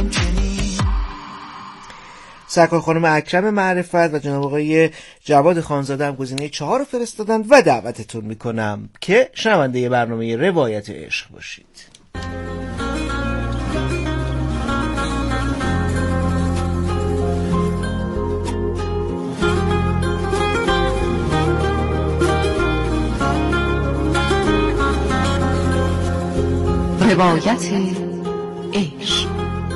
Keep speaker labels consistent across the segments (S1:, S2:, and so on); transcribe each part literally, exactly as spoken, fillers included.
S1: همچنین.
S2: سرکار خانم اکرم معرفت و جناب آقای جواد خانزاده هم گزینه چهار رو فرستادن و دعوتتون میکنم که شنونده برنامه روایت عشق باشید.
S3: روایت عشق.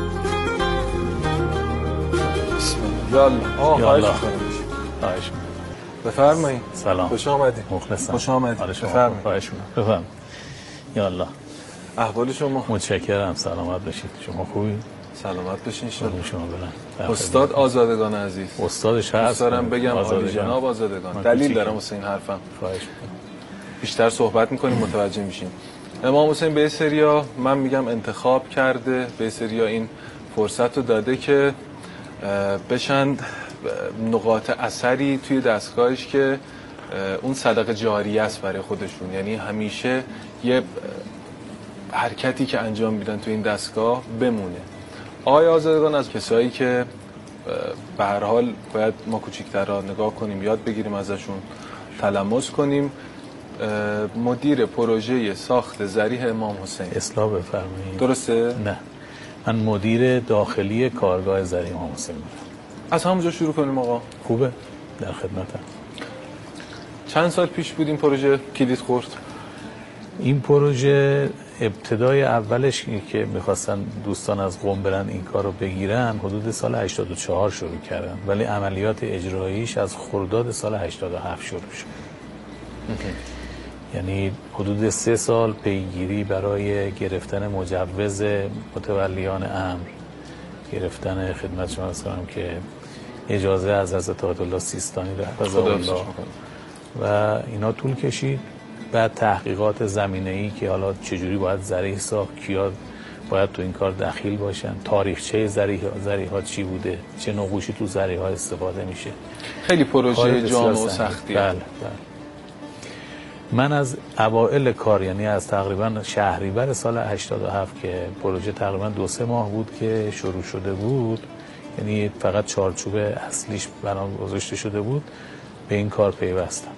S4: یالا آه
S5: یالا
S4: خواهش بفرمایید.
S5: سلام،
S4: خوش آمدید.
S5: مخلصم.
S4: خوش آمدید.
S5: بفرمایید. خواهش می‌کنم. بفرمایید. یالا
S4: احوال شما؟
S5: متشکرم. سلامت باشید. شما خوبی؟
S4: سلامت باشین ان شاء الله.
S5: شما بلند.
S4: استاد آزادگان عزیز.
S5: استادش هست.
S4: دوست دارم بگم عالی جناب آزادگان. دلیل دارم واسه این حرفم.
S5: خواهش می‌کنم.
S4: بیشتر صحبت می‌کنیم متوجه میشیم. امام حسین به سریا من میگم انتخاب کرده، به سریا این فرصت رو داده که بشن نقاط اثری توی دستگاهش که اون صدقه جاریه است برای خودشون. یعنی همیشه یه حرکتی که انجام میدن توی این دستگاه بمونه. آقای آزادگان از کسایی که به هر حال باید ما کوچیک‌ترها نگاه کنیم، یاد بگیریم ازشون، تلمس کنیم. مدیر پروژه ساخت ضریح امام حسین.
S5: اصلاح بفرمایید.
S4: درسته؟
S5: نه، من مدیر داخلی کارگاه ضریح امام حسین بودم.
S4: از همونجا شروع کنیم آقا.
S5: خوبه، در خدمتم.
S4: چند سال پیش بود این پروژه کلید خورد؟
S5: این پروژه ابتدای اولش که میخواستن دوستان از قم برن این کار رو بگیرن حدود سال هشتاد و چهار شروع کردن، ولی عملیات اجراییش از خرداد سال هشتاد و هفت شروع شد. یعنی حدود سه سال پیگیری برای گرفتن مجوز متولیان امر، گرفتن خدمت شما از کنم که اجازه از حضرت آیت الله سیستانی رحمه الله و اینا طول کشید. بعد تحقیقات زمینه‌ای که حالا چجوری باید ضریح ساخت، کیا باید تو این کار دخیل باشن، تاریخچه ضریح ضریح‌ها چی بوده، چه نقوشی تو ضریح‌ها استفاده میشه.
S4: خیلی پروژه جامع و سختیه.
S5: بله بله. من از اوائل کار، یعنی از تقریبا شهریور سال هشتاد و هفت که پروژه تقریبا دو سه ماه بود که شروع شده بود، یعنی فقط چارچوب اصلیش برام گذاشته شده بود، به این کار پیوستم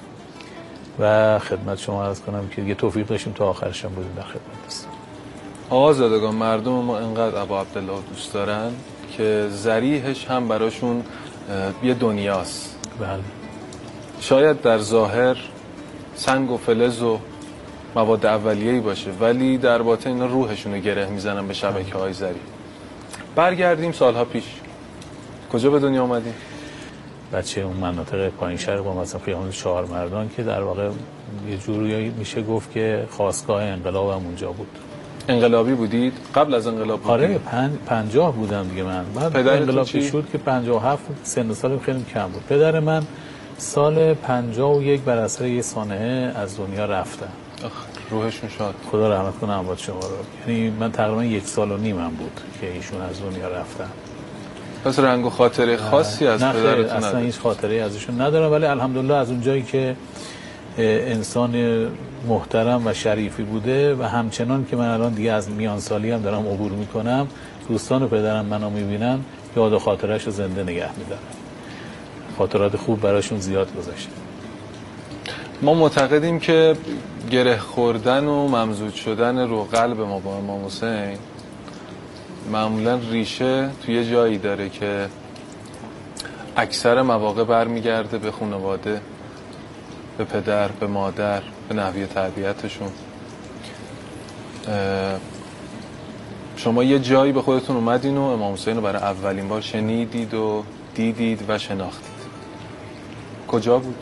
S5: و خدمت شما عرض کنم که یه توفیق داشتیم تا آخرش هم بودیم در خدمت هستم.
S4: آزادگان مردم ما انقدر ابا عبدالله دوست دارن که ضریحش هم براشون یه دنیاست.
S5: بله.
S4: شاید در ظاهر سنگ و فلز و مواد اولیه‌ای باشه، ولی در باطن اینا روحشون رو گره میزنن به شبکه‌های ضریح. برگردیم سالها پیش. کجا به دنیا آمدیم؟
S5: بچه اون مناطق پایین شهر با مثلا خیابان چهار مردان که در واقع یه جوری میشه گفت که خاستگاه انقلاب هم اونجا بود.
S4: انقلابی بودید؟ قبل از انقلاب بودید؟
S5: آره پن... پنجاه بودم دیگه من. بعد انقلاب شد که پنجاه و هفت سن و سالم خیلی کم بود. پدر من سال پنجاه و یک بر اثر یه سانحه از دنیا رفتن.
S4: روحشون شاد.
S5: خدا رحمت کنه اموات شما رو. یعنی من تقریبا یک سال و نیمم بود که ایشون از دنیا رفتن.
S4: پس رنگ و خاطره خاصی از پدرتون
S5: اصلا نداره. هیچ خاطره ازشون ندارم، ولی الحمدلله از اونجایی که انسان محترم و شریفی بوده و همچنان که من الان دیگه از میان سالی هم دارم عبور میکنم، دوستان و پدرم منو میبینن یاد و خاطرش رو زنده نگه میدارن. خاطرات خوب براشون زیاد گذاشته.
S4: ما معتقدیم که گره خوردن و ممزوج شدن رو قلب ما با امام حسین معمولا ریشه توی جایی داره که اکثر مواقع برمیگرده به خانواده، به پدر، به مادر، به نحوه تربیتشون. شما یه جایی به خودتون اومدین و امام حسین رو برای اولین بار شنیدید و دیدید و شناختید. کجا بود؟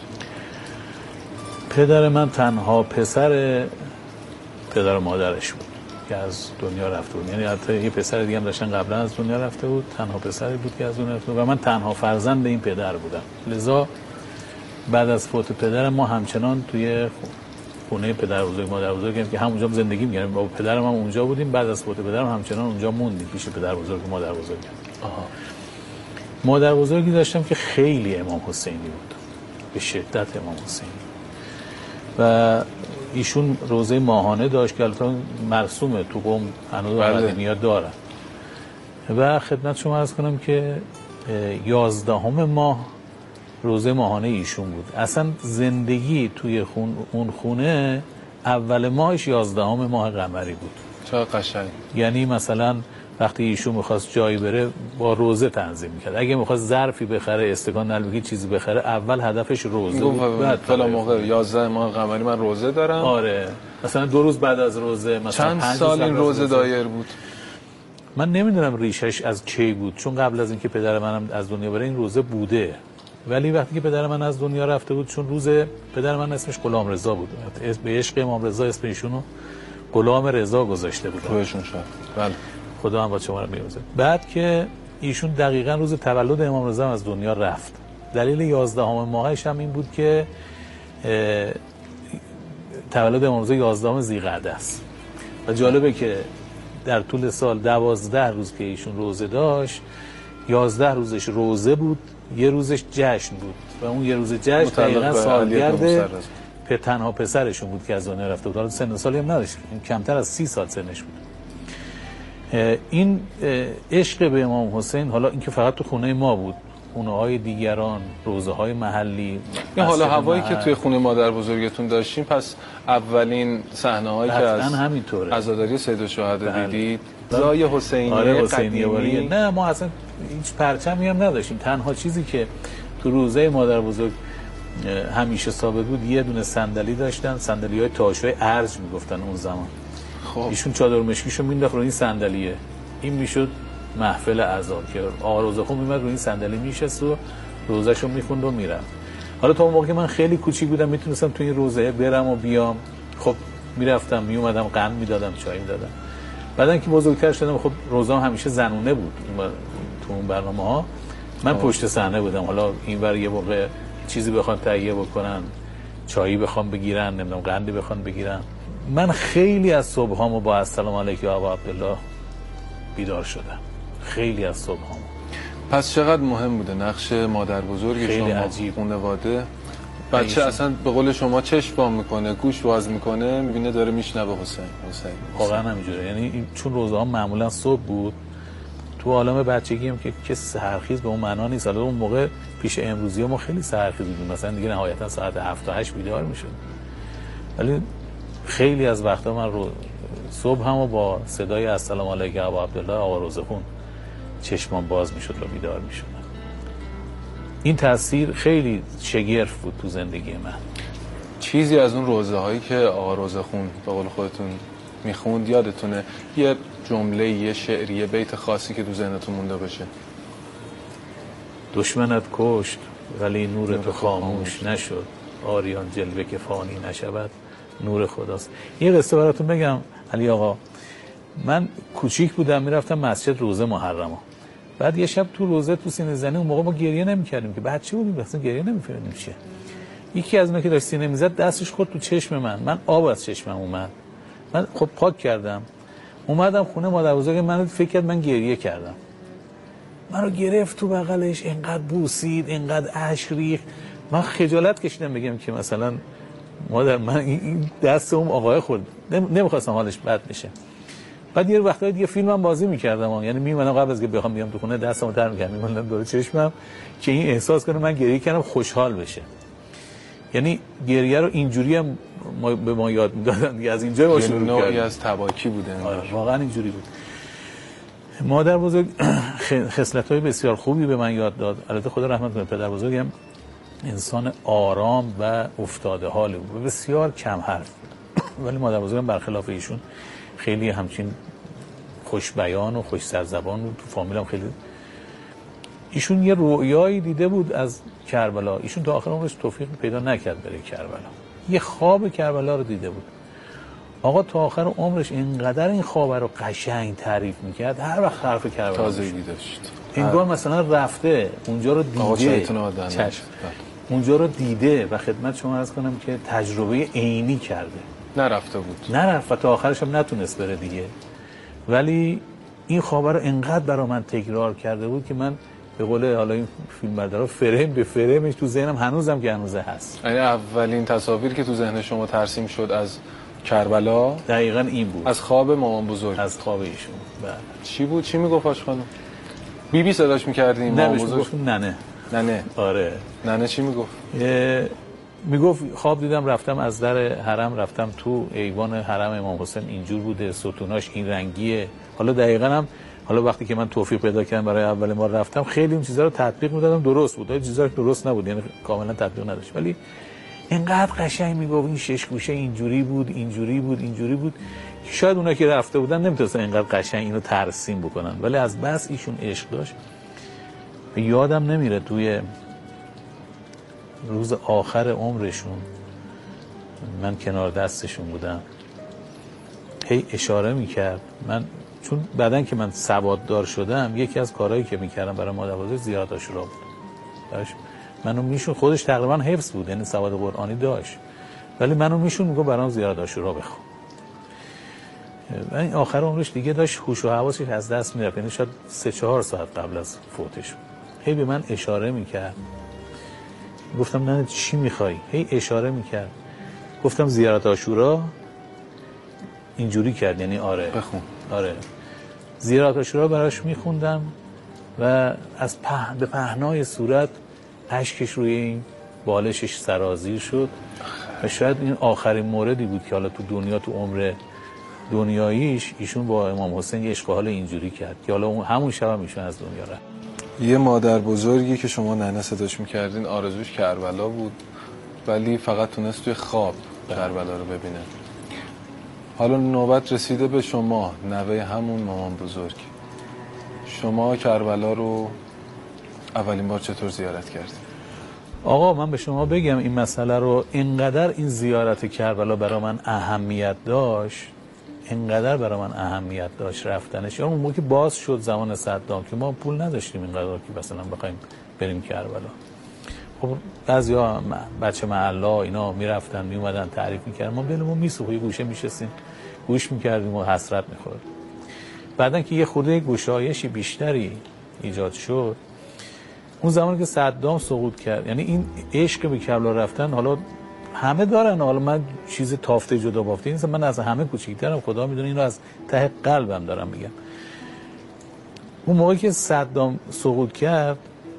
S5: پدر من تنها پسر پدر و مادرش بود که از دنیا رفته بود. یعنی حتی یه پسر دیگه هم داشتن قبلا از دنیا رفته بود، تنها پسری بود که از دنیا رفته بود و من تنها فرزند این پدر بودم. لذا بعد از فوت پدرم ما همچنان توی خونه پدر بزرگ مادر بزرگم که همونجا زندگی می‌کردیم، با پدرم هم اونجا بودیم. بعد از فوت پدرم همچنان اونجا موندیم پیش پدر بزرگ مادر بزرگم. آها. مادر بزرگی داشتم که خیلی امام حسینی بود، به شدت امام حسینی، و ایشون روزه ماهانه داشت که البته مرسومه تو قم هنوز قدیمی‌ها دارن. و خدمت شما عرض کنم که یازدهم ماه روزه ماهانه ایشون بود. اصلا زندگی توی خون اون خونه اول ماهش یازدهم ماه قمری بود.
S4: چه قشنگ.
S5: یعنی مثلا وقتی ایشون می‌خواست جایی بره با روزه تنظیم می‌کرد. اگه می‌خواست ظرفی بخره، استکان نلبکی چیزی بخره، اول هدفش روزه بود.
S4: بعد فلان موقع یازده ماه قمری من روزه دارم.
S5: آره. مثلا دو روز بعد از روزه، مثلا
S4: چند سال این روزه دایر بود؟
S5: من نمیدونم ریشش از کی بود، چون قبل از اینکه پدر منم از دنیا بره این روزه بوده. ولی وقتی که پدر من از دنیا رفته بود، چون روز پدر من اسمش غلام رضا بود، به عشق امام رضا اسم ایشونو غلام رضا گذاشته بود.
S4: خودشون شد. بله.
S5: خدا هم با شما رو می‌آموزه. بعد که ایشون دقیقاً روز تولد امام رضا از دنیا رفت. دلیل یازدهم ماهش هم این بود که تولد امام رضا یازدهم ذی‌قعده است. و جالبه که در طول سال دوازده روز که ایشون روزه داشت، یازده روزش روزه بود، یه روزش جشن بود و اون یه روز جشن دقیقاً سالگرد به تنها پسرشون بود که از دنیا رفته بود. حالا سن سالی هم نداشت، کمتر از سی سال سنش بود. این عشق به امام حسین، حالا اینکه فقط تو خونه ما بود، خونه های دیگران، روزه های محلی،
S4: این حالا هوایی که توی خونه مادر بزرگتون داشتین، پس اولین صحنه هایی که از عزاداری سید الشهدا دیدید زای حسینیه.
S5: آره حسینیه واریه. نه ما اصلا هیچ پرچمی هم نداشتیم. تنها چیزی که تو روزه مادر بزرگ همیشه ثابت بود یه دونه صندلی داشتن، صندلی‌های تاشوی ارج میگفتن اون زمان. خب ایشون چادر مشکیشو مینداخت رو این صندلیه، این میشد محفل عزا که آقا روزخون میمد رو این صندلی میشست و روزهشو میخوند و میرفت. حالا تا اون موقع من خیلی کوچیک بودم، میتونستم تو این روزه برم و بیام. خب میرفتم میومدم، قند میدادم، چای میدادم. بعدن که بزرگتر شدم، خب روزام همیشه زنونه بود تو اون برنامه ها. من آه. پشت صحنه بودم. حالا اینور یه موقع چیزی بخوان تهیه بکنن، چایی بخوام بگیرن، نمیدونم قندی بخوان بگیرن. من خیلی از صبحامو با السلام علیک یا ابا عبدالله بیدار شدم. خیلی از صبحامو.
S4: پس چقدر مهم بوده نقش مادر بزرگ شما
S5: عجیب.
S4: خانواده؟ بچه اصلا به قول شما چشم باز میکنه، گوش باز میکنه، میبینه داره میشنوه حسین حسین.
S5: واقعا همینجوره. یعنی چون روزها معمولا صبح بود، تو عالم بچگی هم که کسی سحرخیز به اون معنا نیست. حالا اون موقع پیش امروزی ما خیلی سحرخیز بودیم، مثلا دیگه نهایتا ساعت هفت تا هشت بیدار میشد. ولی خیلی از وقتا من رو صبح هم با صدای السلام علیک ابا عبدالله آقا روزخون چشمان باز میشد و بیدار میشد. این تاثیر خیلی شگرف بود تو زندگی من.
S4: چیزی از اون روزه هایی که آقا روزخون به قول خودتون میخوند یادتونه؟ یه جمله، یه شعری، یه بیت خاصی که تو ذهنتون مونده باشه؟
S5: دشمنت کشت ولی نور تو خاموش نشد، آریان جلوه که فانی نشود نور خداست. یه قصه براتون بگم علی آقا. من کوچیک بودم، میرفتم مسجد روزه محرمه. بعد یه شب تو روزه تو سینه زنی، اون موقع ما گریه نمی‌کردیم که بچه بودیم، اصلا گریه نمی‌فهمیدیم چیه. یکی از اونها که داشت سینه میزد دستش خورد تو چشم من، من آب از چشمم اومد. من خب پاک کردم، اومدم خونه مادر بزرگ من، فکر کرد من گریه کردم. منو گرفت تو بغلش، اینقدر بوسید، اینقدر اشک ریخت. من خجالت کشیدم بگم که مثلا مادر من این دست اون آقای خورد، نمیخواستم حالش بد بشه. بعد یه وقتایی دیگه فیلمم بازی می‌کردم، یعنی میمونم قبل از که بخوام بیام تو خونه دستمو تر می‌کردم، میمونم دور چشمم که این احساس کنه من گریه کردم، خوشحال بشه. یعنی گریه رو اینجوری هم ما به ما یاد میدادن دیگه، از اینجا باشه
S4: نوعی از تباکی بوده.
S5: آره واقعا اینجوری بود. مادر بزرگ خصلت‌های بسیار خوبی به من یاد داد. البته خدا رحمت کنه، پدر بزرگم انسان آرام و افتاده حال بود، بسیار کم حرف. ولی مادر بزرگم برخلاف ایشون خیلی همچین خوش بیان و خوش سرزبان بود. تو فامیلم خیلی ایشون یه رویایی دیده بود از کربلا. ایشون تا آخر عمرش توفیق پیدا نکرد بره کربلا. یه خواب کربلا رو دیده بود. آقا تا آخر عمرش اینقدر این خواب رو قشنگ تعریف میکرد، هر وقت حرف کربلا
S4: تازگی داشت.
S5: انگار مثلا رفته اونجا رو دیده، چشم اونجا رو دیده و خدمت شما عرض کنم که تجربه عینی کرده.
S4: نرفته بود،
S5: نرفت و تا آخرش هم نتونست بره دیگه. ولی این خواب رو انقدر برای من تکرار کرده بود که من به قول حالا این فیلم بردارا فریم به فریمش تو ذهنم هنوزم که هنوزه هست.
S4: یعنی اولین تصاویر که تو ذهن شما ترسیم شد از کربلا
S5: دقیقاً این بود.
S4: از خواب مامان بزرگ.
S5: از خواب ایشون. بله.
S4: چی بود؟ چی میگفت آش خانم؟ بی بی صداش می‌کردیم مامان بزرگ؟
S5: ننه.
S4: ننه.
S5: آره.
S4: ننه چی میگفت؟
S5: میگفت خواب دیدم رفتم از در حرم رفتم تو، ایوان حرم امام حسین اینجور بوده، ستوناش این رنگیه. حالا دقیقاً هم حالا وقتی که من توفیق پیدا کردم برای اول بار رفتم خیلی این چیزا رو تطبیق میدادم، درست بود. این چیزا درست نبود، یعنی کاملا تطبیق نداشت، ولی اینقدر قشنگ میگفت این شش گوشه اینجوری بود اینجوری بود اینجوری بود. شاید اونا که رفته بودن نمیتونستن اینقدر قشنگ اینو ترسیم بکنن، ولی از بس ایشون عشق داشت. یادم نمیره توی روز آخر عمرشون من کنار دستشون بودم، هی اشاره میکرد. من چون بعدن که من سواددار شدم یکی از کارهایی که میکردم برای مادر بزرگ زیارت عاشورا بود. داشت منو میشون، خودش تقریبا حفظ بود، یعنی سواد قرآنی داشت، ولی منو میشون میگه برام زیارت عاشورا بخون. من آخر عمرش دیگه داشت هوش و حواسش از دست میرفت، یعنی شاید سه چهار ساعت قبل از فوتش هی به من اشاره میکرد. گفتم نه چی میخوای؟ هی اشاره میکرد. گفتم زیارت عاشورا. اینجوری کرد، یعنی آره
S4: بخون.
S5: آره زیارت عاشورا براش میخوندم و از په... به پهنای صورت اشکش روی این بالشش سرازیر شد و شاید این آخرین موردی بود که حالا تو دنیا تو عمر دنیاییش ایشون با امام حسین یه عشق و حال اینجوری کرد که حالا اون همون شب هم ایشون از دنیا رفت.
S4: یه مادر بزرگی که شما ننه صداش میکردین آرزوش کربلا بود، ولی فقط تونست توی خواب کربلا رو ببینه. حالا نوبت رسیده به شما، نوه همون مامان بزرگ. شما کربلا رو اولین بار چطور زیارت کردید؟
S5: آقا من به شما بگم این مسئله رو، اینقدر این زیارت کربلا برای من اهمیت داشت، اینقدر برای من اهمیت داشت رفتنش. اون موقع که باز شد زمان صدام که ما پول نداشتیم اینقدر که مثلا بخوایم بریم کربلا. خب بعضیا بچه محله اینا میرفتن میومدن تعریف میکردن، ما دلمون میسوخت، یه گوشه میشستیم گوش میکردیم و حسرت میخورد. بعدن که یه خورده گشایشی بیشتری ایجاد شد، اون زمانی که صدام سقوط کرد، یعنی این عشق به کربلا رفتن حالا همه دارن، حالا من چیز تافته جدا بافته نیستم، من از همه کوچیک‌ترم، خدا میدونه، اینو از ته قلبم دارم میگم. اون موقعی که صدام سقوط کرد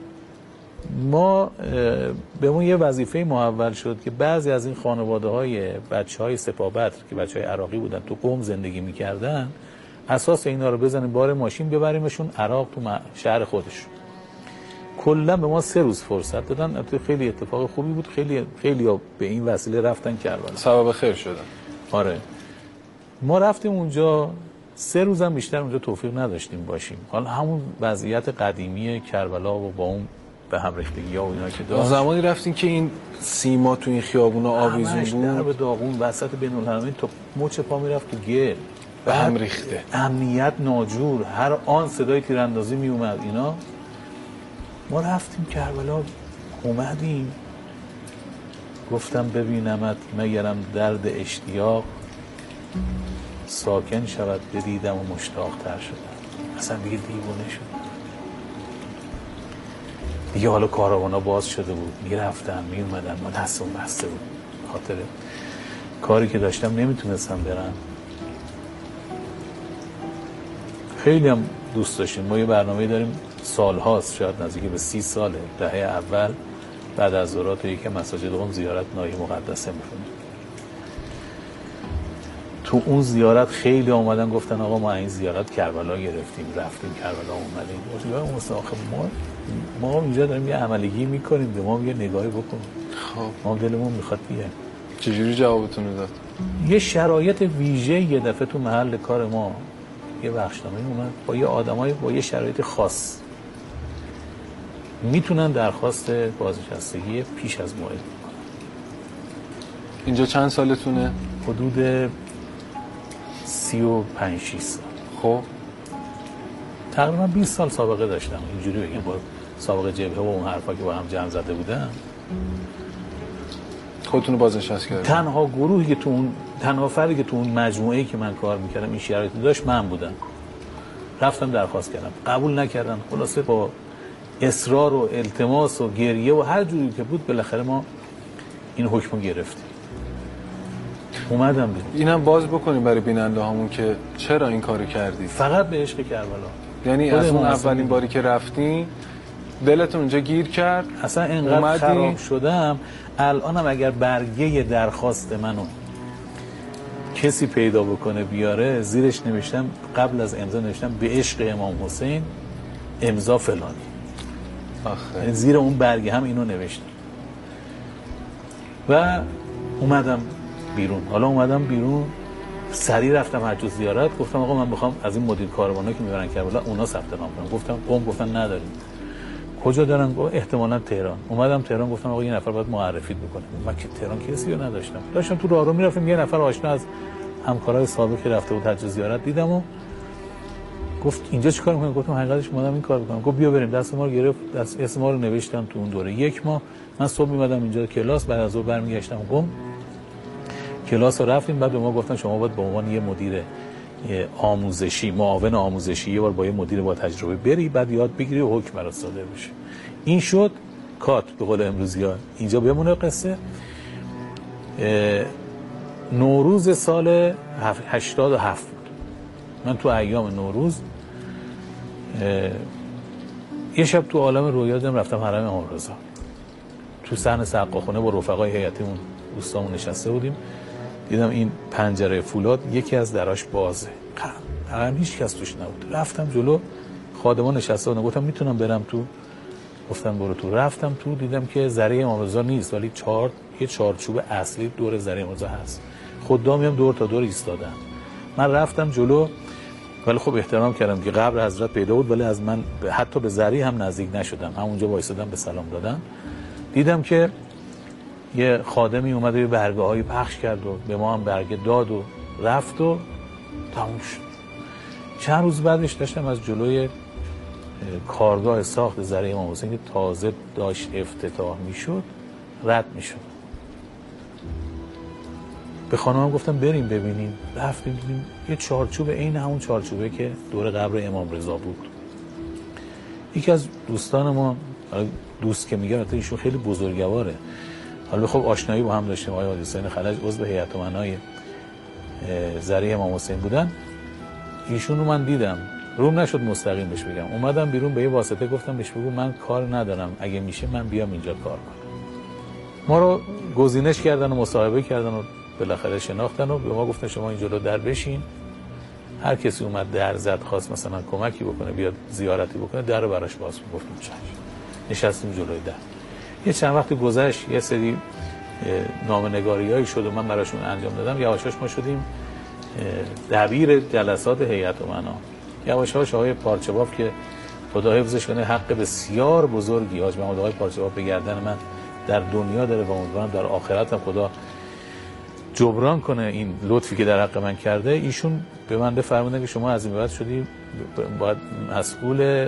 S5: ما بهمون یه وظیفه محول شد که بعضی از این خانواده‌های بچه‌های سپاهبدر که بچه‌های عراقی بودن تو قم زندگی می‌کردن، اساس اینا رو بزنیم بار ماشین ببریمشون عراق تو شهر خودش. کلا به ما سه روز فرصت دادن. خیلی اتفاق خوبی بود، خیلی خیلی به این وسیله رفتن کربلا،
S4: سبب خیر شدن.
S5: آره ما رفتیم اونجا، سه روزم بیشتر اونجا توفیق نداشتیم باشیم. حالا همون وضعیت قدیمی کربلا و با اون به هم ریختگی ها و اینا که داشت.
S4: زمانی رفتین که این سیما تو این خیابونا آویزون بود،
S5: درب داغون وسط بین الحرمین تا مچ پا میرفت تو گل،
S4: به هم ریخته،
S5: امنیت ناجور، هر آن صدای تیراندازی می اومد اینا. ما رفتیم کربلا، اومدیم، گفتم ببینمت مگرم درد اشتیاق ساکن شود، بدیدم و مشتاق تر شدم. اصلا دیگه دیوانه شد دیگه. حالا کاروان ها باز شده بود، میرفتن می اومدن، ما دستم بسته بود، خاطر کاری که داشتم نمیتونستم برم. خیلی هم دوست داشتیم. ما یه برنامه داریم سال هاست، شاید نزدیک به سی ساله، دهه اول بعد از ظهرات یکی مساجد قم زیارت نایه مقدسه میکنیم. تو اون زیارت خیلی آمدن گفتن آقا ما این زیارت کربلا گرفتیم، رفتیم کربلا اومدیم. اون آخه ما ما اینجا داریم یه عملیگی میکنیم، به ما یه نگاهی بکن.
S4: خب
S5: ما دلمون میخواد بیایم.
S4: چجوری جوابتون داد؟
S5: یه شرایط ویژه یه دفعه تو محل کار ما یه بخشنامه اومد با یه آدمای با یه شرایط خاص میتونن درخواست بازنشستگی پیش از موعد بکنن.
S4: اینجا چند سالتونه؟
S5: حدود سی و پنج شیش سال.
S4: خب
S5: تقریبا بیست سال سابقه داشتم، اینجوری بگم، با سابقه جبهه و اون حرفا که با هم جمع زده بودم.
S4: خودتون رو بازنشست کردید؟
S5: تنها گروهی که تو اون تنها فردی که تو اون مجموعه‌ای که من کار میکردم این شرایطی داشت من بودم. رفتم درخواست کردم، قبول نکردن. خلاصه با اصرار و التماس و گریه و هر جوری که بود بالاخره ما این حکمو گرفتیم. اومدم بیرون.
S4: اینم باز بکنیم برای بیننده هامون که چرا این کارو کردید.
S5: فقط به عشق کربلا.
S4: یعنی از اون اولین باری که رفتین دلتون اونجا گیر کرد،
S5: اصلا اینقدر خراب شدم. الانم اگر برگه درخواست منو کسی پیدا بکنه بیاره، زیرش نوشتم، قبل از امضا نوشتم به عشق امام حسین امضا فلانی. آخه زیر اون برگه هم اینو نوشتم. و اومدم بیرون. حالا اومدم بیرون، سریع رفتم حج و زیارت. گفتم آقا من میخوام از این مدیر کاروانایی که میبرن کربلا اونا ثبت نام کنم. گفتم قم، گفتن نداریم. کجا دارن؟ گفت احتمالاً تهران. اومدم تهران، گفتم آقا یه نفر باید معرفی بکنه. من که تهران کسی رو نداشتم. داشتم تو راهرو میرفتم، یه نفر آشنا از همکارای سابق که رفته بود حج و زیارت دیدم و گفت اینجا چیکار می‌کنی؟ گفتم حقیقتش اومدم این کار بکنم. گفت بیا بریم. دست ما رو گرفت، دست اسم ما رو نوشتم تو اون دوره یک ماه. من صبح می‌اومدم اینجا کلاس، بعد از ظهر برمیگشتم قم. کلاس رو رفتیم، بعد به ما گفتن شما باید به عنوان یه مدیر یه آموزشی، معاون آموزشی یه بار با یه مدیر با تجربه بری، بعد یاد بگیری و حکم برات صادر بشه. این شد کات به قول امروزی‌ها. اینجا بمونه قصه. نوروز سال هشتاد و هفت بود. من تو ایام نوروز یه شب تو عالم رویا دیدم، رفتم حرم امام رضا. تو صحن سقاخونه با رفقای هیئتمون دوستامون نشسته بودیم. دیدم این پنجره فولاد یکی از دراش بازه. حرم هیچ کس توش نبود. رفتم جلو، خادمان نشسته بودن. گفتم میتونم برم تو؟ گفتم برو تو. رفتم تو، دیدم که ذره امام رضا نیست، ولی چهار یه چارچوب اصلی دور ذره امام رضا هست. خدامی هم دور تا دور ایستادن. من رفتم جلو، ولی خب احترام کردم که قبر حضرت پیدا بود، ولی از من حتی به ذره هم نزدیک نشدم. همونجا وایسادم به سلام دادن. دیدم که یه خادمی اومد و یه برگه هایی پخش کرد و به ما هم برگه داد و رفت و تموم شد. چند روز بعدش داشتم از جلوی کارگاه ساخت ذره امام حسین که تازه داشت افتتاح میشد رد میشد. به خانمم گفتم بریم ببینیم. رفتیم دیدیم یه چارچوب عین همون چارچوبه که دور قبر امام رضا بود. یکی از دوستان ما، دوست که میگم البته ایشون خیلی بزرگواره، حالا خب آشنایی با هم داشتیم، آقای حسین خلج عضو هیئت امنای ذره امام حسین بودن. ایشون رو من دیدم، روم نشد مستقیم بهش بگم. اومدم بیرون به یه واسطه گفتم بهش بگو من کار ندارم، اگه میشه من بیام اینجا کار کنم. ما رو گزینش کردن و مصاحبه کردن و بالاخره شناختن و به ما گفتن شما این جلو در بشین، هر کسی اومد در زد خواست مثلا کمکی بکنه بیاد زیارتی بکنه، در رو براش باز گفتم چشم. نشستیم جلوی در. یه چند وقت گذشت، یه سری نامه‌نگاریایی شد و من براشون انجام دادم. یواشاش ما شدیم دبیر جلسات هیئت امنا. یواشاش آقای پارچه‌باف که خدا حفظش کنه حق بسیار بزرگی حاج محمد آقای پارچه‌باف به گردن من در دنیا داره و امیدوارم در آخرت هم خدا جبران کنه این لطفی که در حق من کرده. ایشون به من فرمودن که شما از این بعد شدی باید مسئول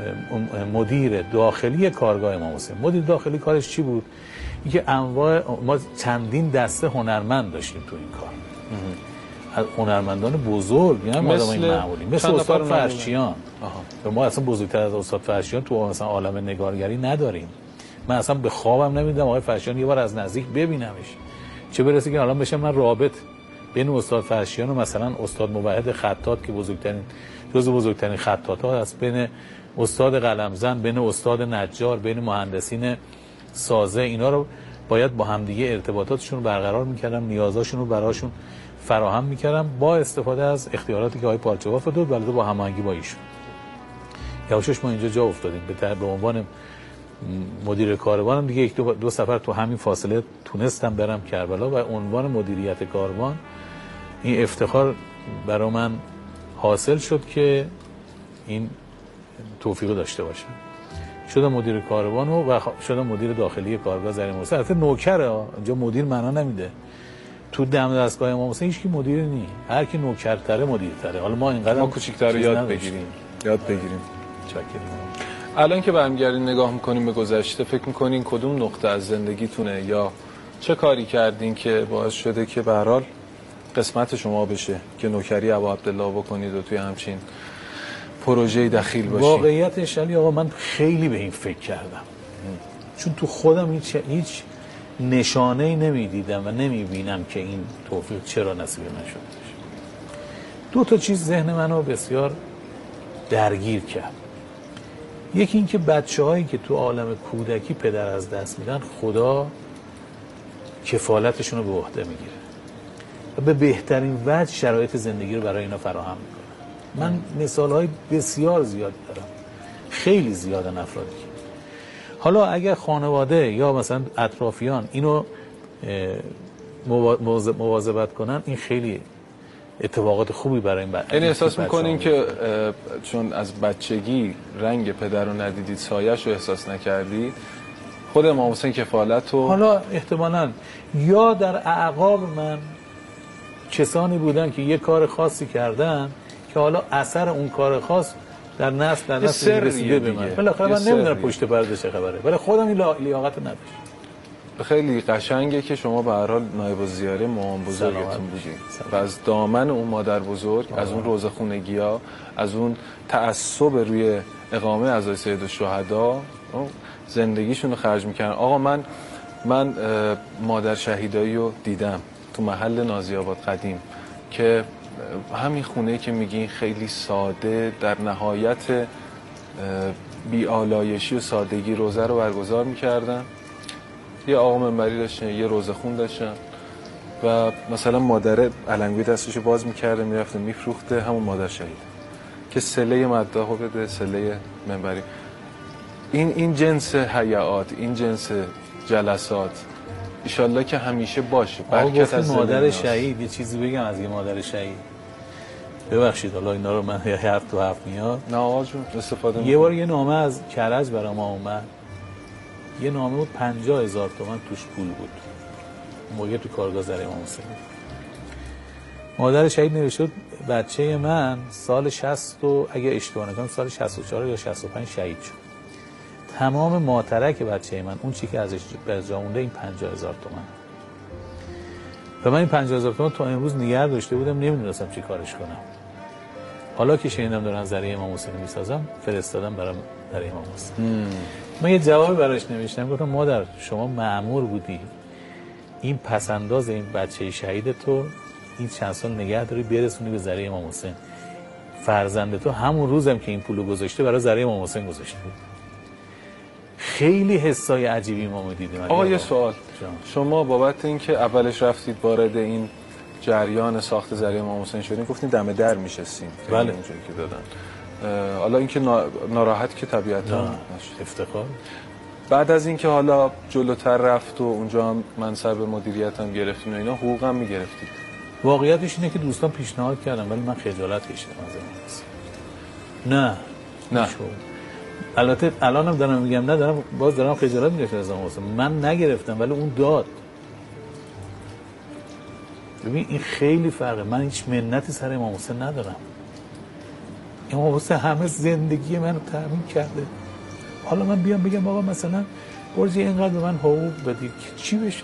S5: مدیر داخلی کارگاه امام حسین. مدیر داخلی کارش چی بود؟ اینکه انواع ما چندین دسته هنرمند داشتیم تو این کار. از هنرمندان بزرگ، یعنی آدمای معمولی مثل استاد فرشیان. ما اصلا بزرگتر از استاد فرشیان تو مثلا عالم نگارگری نداریم. من اصلا به خوابم نمیدم آقای فرشیان یه بار از نزدیک ببینمش، چه برسه که الان بشه من رابط بین استاد فرشیان و مثلا استاد موحد خطاط که بزرگترین جزو بزرگترین خطاط‌ها است، بین استاد قلمزن، بین استاد نجار، بین مهندسین سازه. اینا رو باید با همدیگه ارتباطاتشون رو برقرار می‌کردم، نیازاشون رو براشون فراهم می‌کردم با استفاده از اختیاراتی که آقای پارچه‌باف داد، البته با هماهنگی با ایشون. یواشاش ما اینجا جا افتادیم به به عنوان مدیر کاروانم دیگه. یک دو, دو سفر تو همین فاصله تونستم برم کربلا و عنوان مدیریت کاروان این افتخار برای من حاصل شد که این توفیق داشته باشم. شدم مدیر کاروان و شدم مدیر داخلی کارگاه ذره امام حسین. البته نوکره، اینجا مدیر معنا نمیده. تو دم دستگاه امام حسین هیچ کی مدیر نی، هر کی نوکرتره مدیرتره. حالا ما اینقدر
S4: ما کوچیک‌تر یاد بگیریم یاد بگیریم
S5: چاکریم.
S4: الان که برمیگردین نگاه میکنین به گذشته، فکر میکنین کدوم نقطه از زندگیتونه یا چه کاری کردین که باعث شده که به هر حال قسمت شما بشه که نوکری ابا عبدالله بکنید و توی همچین پروژه‌ای دخیل باشین؟
S5: واقعیتش علی آقا من خیلی به این فکر کردم، چون تو خودم هیچ هیچ نشانه‌ای نمیدیدم و نمیبینم که این توفیق چرا نصیب من شده. دو تا چیز ذهن منو بسیار درگیر کرد. یکی این که بچه‌هایی که تو عالم کودکی پدر از دست میدن، خدا کفالتشون رو به عهده میگیره و به بهترین وجه شرایط زندگی رو برای اینا فراهم میکنه. من مثال‌های بسیار زیاد دارم، خیلی زیادن افرادی که حالا اگر خانواده یا مثلا اطرافیان اینو مواظبت کنن، این خیلی اتفاقات خوبی برای این بچه.
S4: یعنی احساس میکنین که چون از بچگی رنگ پدر رو ندیدید، سایش رو احساس نکردید، خود امام حسین کفالت رو
S5: حالا احتمالاً یا در اعقاب من کسانی بودن که یه کار خاصی کردن که حالا اثر اون کار خاص در نسل در نسل رسیده به من. بالاخره من نمیدونم پشت پرده چه خبره، ولی خودم این لیاقت نداشتم.
S4: خیلی قشنگه که شما به هر حال نایب الزیاره مامان بزرگتون بودید و از دامن اون مادر بزرگ، آه. از اون روزه خونگی‌ها، از اون تعصب روی اقامه عزای سید الشهدا زندگیشون رو خرج میکردن. آقا من من مادر شهیدایی رو دیدم تو محل نازی آباد قدیم که همین خونه‌ای که میگین خیلی ساده، در نهایت بی‌آلایشی و سادگی روزه رو برگزار میکردن. یه آقا منبری داشتن، یه روزه خون داشتن و مثلا مادر علنگوی دستشو باز میکرده میرفته میفروخته، همون مادر شهید که سله مداحو بده، سله منبری. این این جنس حیات، این جنس جلسات ایشالله که همیشه باشه.
S5: برکت از مادر شهید. یه چیزی بگم از یه مادر شهید، ببخشید حالا اینا رو من حرف تو حرف میاد.
S4: نه آقا جون استفاده
S5: یه بار یه نامه از کرج برام اومد، یه نامه بود پنجاه هزار تومان توش پول بود. موقع تو کارگاه زره امام حسین مادر شهید نوشته بچه من سال شصت و اگه اشتباه نکنم سال شصت و چهار یا شصت و پنج شهید شد. تمام ماترک بچه من اون چی که ازش به جا مونده این پنجاه هزار تومان و من این پنجاه هزار تومان تا امروز نگه داشته بودم، نمیدونستم چی کارش کنم. حالا که شنیدم دارن زره امام حسین میسازم، فرستادم برام زره امام حسین. من یه جوابی براش نوشتم، گفتم مادر شما مأمور بودی این پسنداز این بچه شهید تو این چند سال نگه داری برسونی به زره امام حسین. فرزند تو همون روزم که این پولو گذاشته برای زره امام حسین گذاشته بود. خیلی حسای عجیبی ما دیدیم.
S4: آقا یه سوال، شما بابت اینکه اولش رفتید وارد این جریان ساخت زره امام حسین شدین گفتین دم در میشستین؟
S5: بله
S4: اونجوری که دادن. حالا اینکه ناراحت که طبیعتا
S5: افتخار.
S4: بعد از اینکه حالا جلوتر رفت و اونجا هم منصب مدیریت هم گرفتین و اینا، حقوق هم میگرفتید؟
S5: واقعیتش اینه که دوستان پیشنهاد کردن ولی من خجالت کشیدم از این. نه
S4: نه
S5: البته الانم دارم میگم نه دارم باز دارم خجالت میکشم از امام حسین. من نگرفتم ولی اون داد. ببین این خیلی فرقه. من هیچ منتی سر امام حسین ندارم. امام حسین همه زندگی منو تامین کرده. حالا من بیام بگم آقا مثلا برجی اینقدر به من حقوق بدی چی بشه؟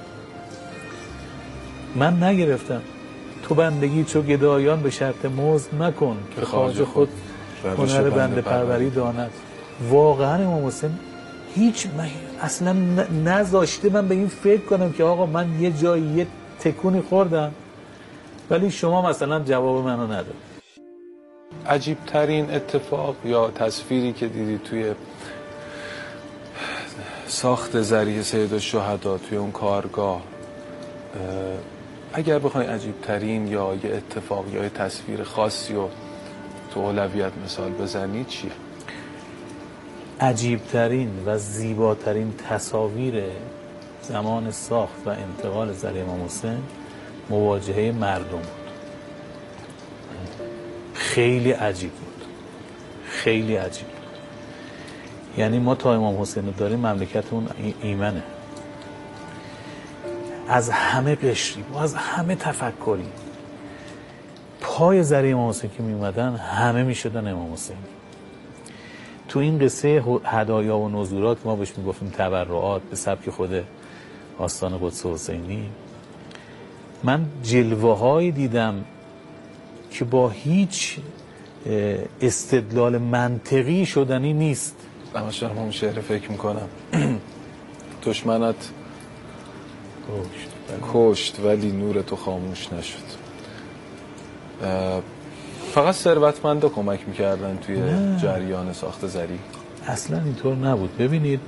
S5: من نگرفتم. تو بندگی چو گدایان به شرط مزد نکن که خواجه خود هنر بنده پروری داند. واقعا امام حسین هیچ من اصلا نذاشته من به این فکر کنم که آقا من یه جایی یه تکونی خوردم ولی شما مثلا جواب منو نداد.
S4: عجیب ترین اتفاق یا تصویری که دیدی توی ساخت ذریح سید الشهدا توی اون کارگاه، اگر بخواید عجیب ترین یا یه اتفاق یا یه تصویر خاصی رو تو اولویت مثال بزنی چیه؟
S5: عجیب ترین و زیباترین تصاویر زمان ساخت و انتقال زره امام حسین مواجهه مردم بود. خیلی عجیب بود، خیلی عجیب بود. یعنی ما تا امام حسین رو داریم مملکتمون ایمنه، از همه قشری و از همه تفکری. پای زره امام حسین که می اومدن همه می شدن امام حسین. تو این قصه هدایا و نذورات ما بهش میگفتیم تبرعات به سبک خود آستان قدس حسینی، من جلوه هایی دیدم که با هیچ استدلال منطقی شدنی نیست.
S4: اما شما اون شعر فکر میکنم دشمنت
S5: کشت
S4: کشت ولی نور تو خاموش نشد. فقط ثروتمندا کمک میکردن توی نه. جریان ساخت زری؟
S5: اصلا اینطور نبود. ببینید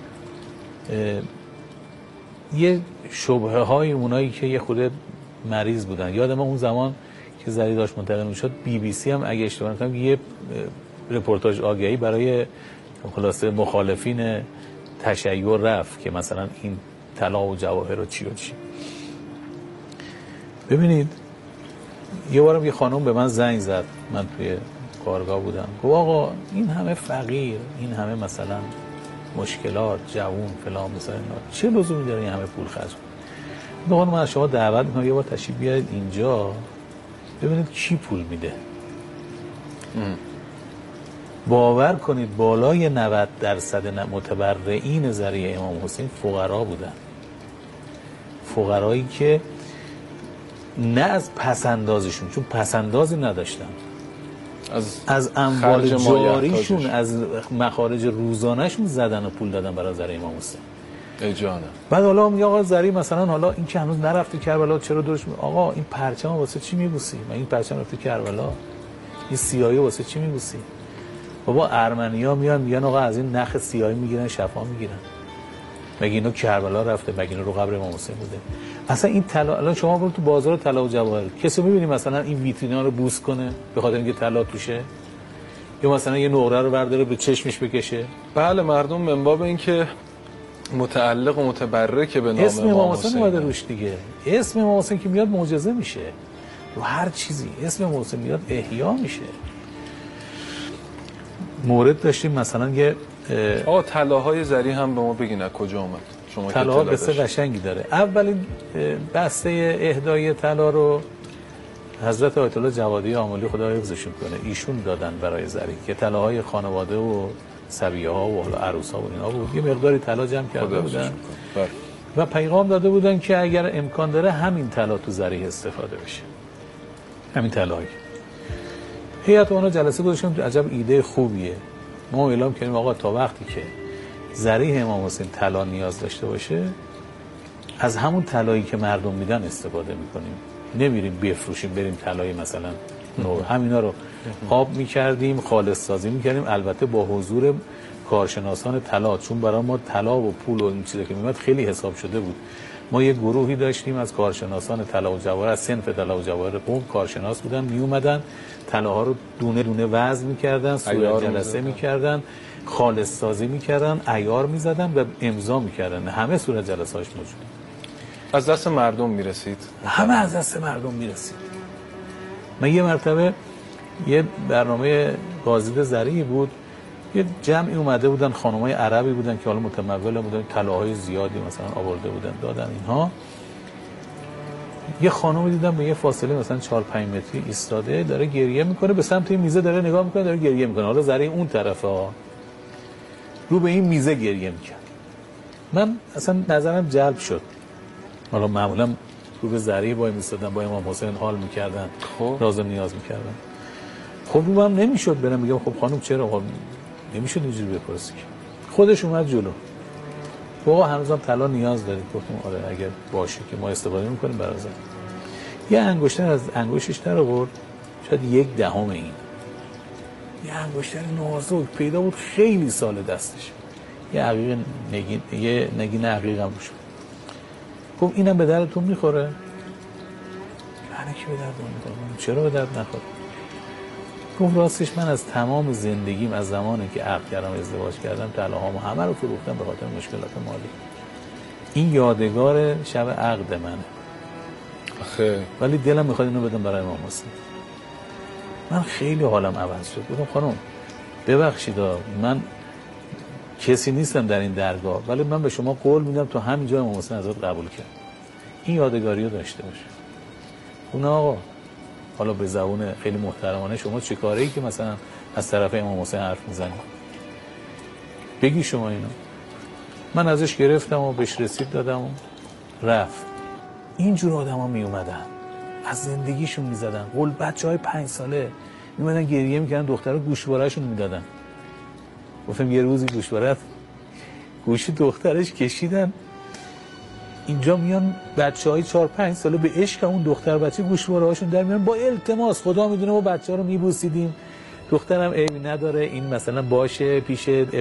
S5: یه شبهه های اونایی که یه خود مریض بودن، یادم اون زمان که زری داشت منتقل میشد بی بی سی هم اگه اشتباه نکنم یه رپورتاج آگهی برای خلاصه مخالفین تشیع رفت که مثلا این طلا و جواهر و چی و چی. ببینید یه بارم یه خانم به من زنگ زد، من توی کارگاه بودم، گفت آقا این همه فقیر، این همه مثلا مشکلات، جوون فلان مثلا چه لزومی داره این همه پول خرج کنید؟ من از شما دعوت میکنم یه بار تشریف بیارید اینجا ببینید کی پول میده. ام. باور کنید بالای نود درصد متبرعین زری امام حسین فقرا بودن، فقرایی که نه از پسندازشون، چون پسندازی نداشتن، از, از اموال جاریشون، از مخارج روزانهشون زدن و پول دادن برای زری امام حسین.
S4: ای جانم.
S5: بعد حالا میگه آقا زری مثلا حالا این که هنوز نرفته کربلا چرا دورش می... آقا این پرچم واسه چی میبوسی؟ من این پرچم رفته کربلا، این سیاهی واسه چی میبوسی؟ بابا ارمنی‌ها میان میگن آقا از این نخ سیاهی میگیرن شفا میگیرن. مگه اینو کربلا رفته؟ مگه اینو رو قبر امام حسین بوده؟ اصلا این طلا، الان شما برو تو بازار طلا و جواهر کسی می‌بینی مثلا این ویترینا رو بوس کنه به خاطر اینکه طلا توشه؟ یا مثلا یه نقره رو برداره به چشمش بکشه؟
S4: بله، مردم من باب اینکه متعلق و متبرک به نام
S5: اسم امام حسین اومده روش دیگه. اسم امام حسین که میاد معجزه میشه. رو هر چیزی اسم امام حسین میاد احیا میشه. مورد داشتیم مثلا یه
S4: آقا طلاهای زری هم به ما بگین از کجا اومد؟ شما
S5: طلا قصه قشنگی داره. اولین بسته اهدای طلا رو حضرت آیت الله جوادی آملی خدا حفظشون کنه ایشون دادن برای زری که طلاهای خانواده و صبیه ها و حالا عروس ها و اینا بود. یه مقداری طلا جمع کرده بودن و پیغام داده بودن که اگر امکان داره همین طلا تو زری استفاده بشه، همین طلایی. هیئت اونا جلسه گذاشتن، عجب ایده خوبیه. ما اعلام کردیم آقا تا وقتی که زری امام حسین طلا نیاز داشته باشه از همون طلایی که مردم میدن استفاده میکنیم، نمیریم بفروشیم بریم طلای مثلا نو. همینا رو آب میکردیم، خالص سازی میکردیم، البته با حضور کارشناسان طلا، چون برای ما طلا و پول و این چیزا که میاد خیلی حساب شده بود. ما یه گروهی داشتیم از کارشناسان طلا و جواهر، از صنف طلا و جواهر قم کارشناس بودن، می اومدن طلاها رو دونه دونه وزن میکردن، صورت جلسه میکردن، خالص سازی میکردن، عیار میزدن و امضا میکردن. همه صورت جلسه‌اش موجود.
S4: از دست مردم میرسید.
S5: همه از دست مردم میرسید. من یه مرتبه یه برنامه گازیده زری بود، یه جمعی اومده بودن، خانمای عربی بودن که حالا متمول بودن، طلاهای زیادی مثلا آورده بودن دادن اینها. یه خانم دیدم به یه فاصله مثلا چهار پنج متری ایستاده داره گریه میکنه، به سمت این میزه داره نگاه میکنه، داره گریه میکنه. حالا زری اون طرفه ها رو به این میزه گریه میکنه. من اصلا نظرم جلب شد. حالا معمولا رو به زری با میستادن، با امام حسین حال میکردن، خب راز و نیاز میکردن. خب رو هم نمیشد برم بگم خب خانم چرا؟ خب نمیشد اینجوری بپرسی. خودش اومد جلو. آقا هنوزم طلا نیاز دارید؟ گفتم آره اگر باشه که ما استفاده میکنیم برای زن. یه انگشتر از انگشتش در آورد، شاید یک دهم این. یه انگشتر نازک پیدا بود خیلی سال دستش. یه عقیق نگین، یه نگین عقیق هم روش. گفت اینم به دردتون میخوره؟ یعنی کی به دردتون میخوره؟ چرا به درد نخوره؟ گفت راستش من از تمام زندگیم از زمانی که عقد کردم ازدواج کردم طلاهامو همه رو فروختم به خاطر مشکلات مالی. این یادگار شب عقد منه.
S4: آخه
S5: ولی دلم میخواد اینو بدم برای امام حسین. من خیلی حالم عوض شد. گفتم خانم ببخشید من کسی نیستم در این درگاه، ولی من به شما قول میدم تو همین جای امام حسین ازت قبول کنم. این یادگاری رو داشته باشه. اون آقا حالا به زبون خیلی محترمانه شما چه کاری که مثلا از طرف امام حسین حرف میزنی؟ بگی شما اینو. من ازش گرفتم و بهش رسید دادم و رفت. اینجور آدم ها می اومدن از زندگیشون میزدن. قول بچه های پنج ساله می اومدن گریه میکردن، دخترها گوشوارهشون میدادن. گفتم یه روزی گوشوارت گوشی دخترش کشیدن اینجا میان بچهای چهار پنج ساله به عشق اون دختر بچه گوشواره هاشون در میان با التماس، خدا میدونه ما بچه‌ها رو میبوسیدیم، دخترم عیبی نداره این مثلا باشه پیش